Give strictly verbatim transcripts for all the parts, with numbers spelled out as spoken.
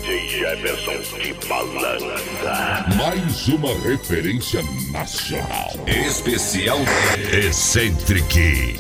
J Jefferson de Balança. Mais uma referência nacional. Especial Eccentric.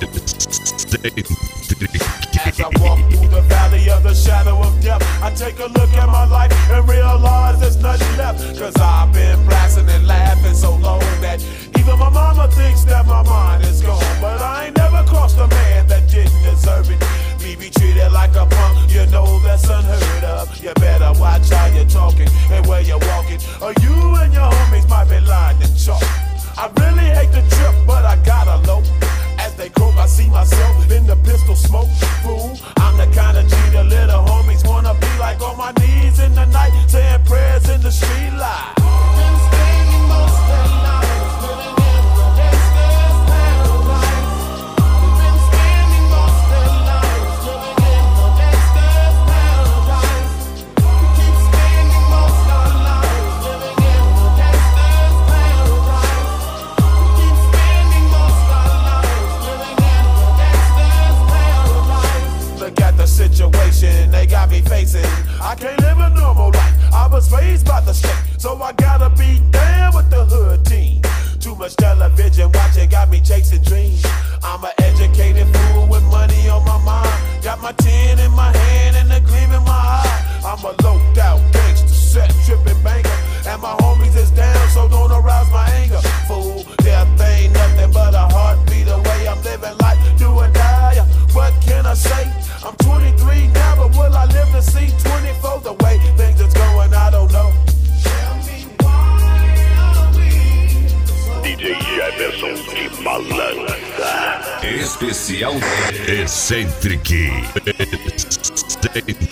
As I walk through the valley of the shadow of death, I take a look at my life and realize there's nothing left. Cause I've been blasting and laughing so long that even my mama thinks that my mind is gone. But I ain't never crossed a man that didn't deserve it. Me be treated like a punk, you know that's unheard of. You better watch how you're talking and where you're walking, or you and your homies might be lying to chalk. I really hate the trip, but I gotta low. As they croak, I see myself in the pistol smoke. Fool, I'm the kind of G the little homies wanna be like, on my knees in the night, saying prayers in the street light. Been spending most of their lives living in the gangster's paradise. Been spending most of their lives living in the gangster's paradise. We keep spending most of our lives living in the gangster's paradise. We keep spending most of our lives living in the gangster's paradise. Look at the situation they got me facing. I can't live a normal life. I was raised by the state, so I gotta be down with the hood team. Too much television watching got me chasing dreams. I'm an educated fool with money on my mind. Got my tin in my hand and a gleam in my eye. I'm a loped out gangster, set tripping banker, and my homies is down, so don't arouse my anger. Fool, death ain't nothing but a heartbeat away. I'm living life, do or die. What can I say? I'm twenty-three now, but will I live to see twenty-four? The way things is going, I don't know. Tell me why are we so D J Jefferson de Balança. Especial Eccentric. Eccentric.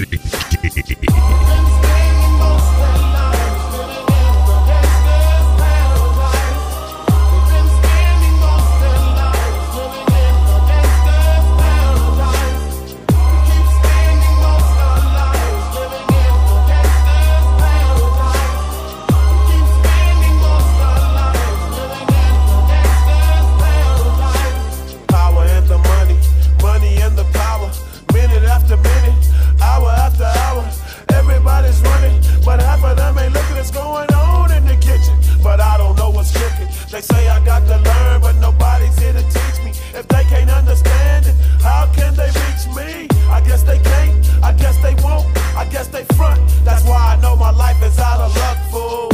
They say I got to learn, but nobody's here to teach me. If they can't understand it, how can they reach me? I guess they can't, I guess they won't, I guess they front. That's why I know my life is out of luck, fool.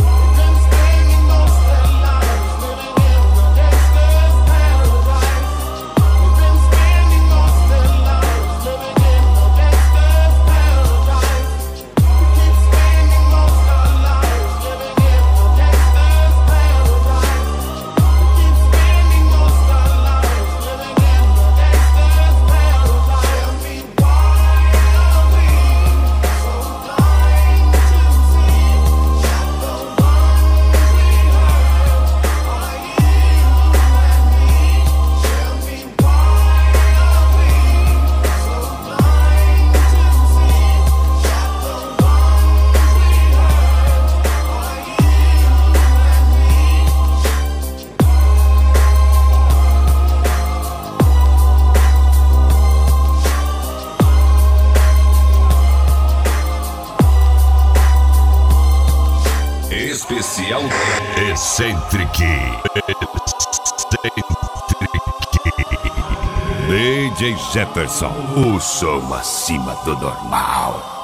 Especial Eccentric. D J Jefferson, o som acima do normal.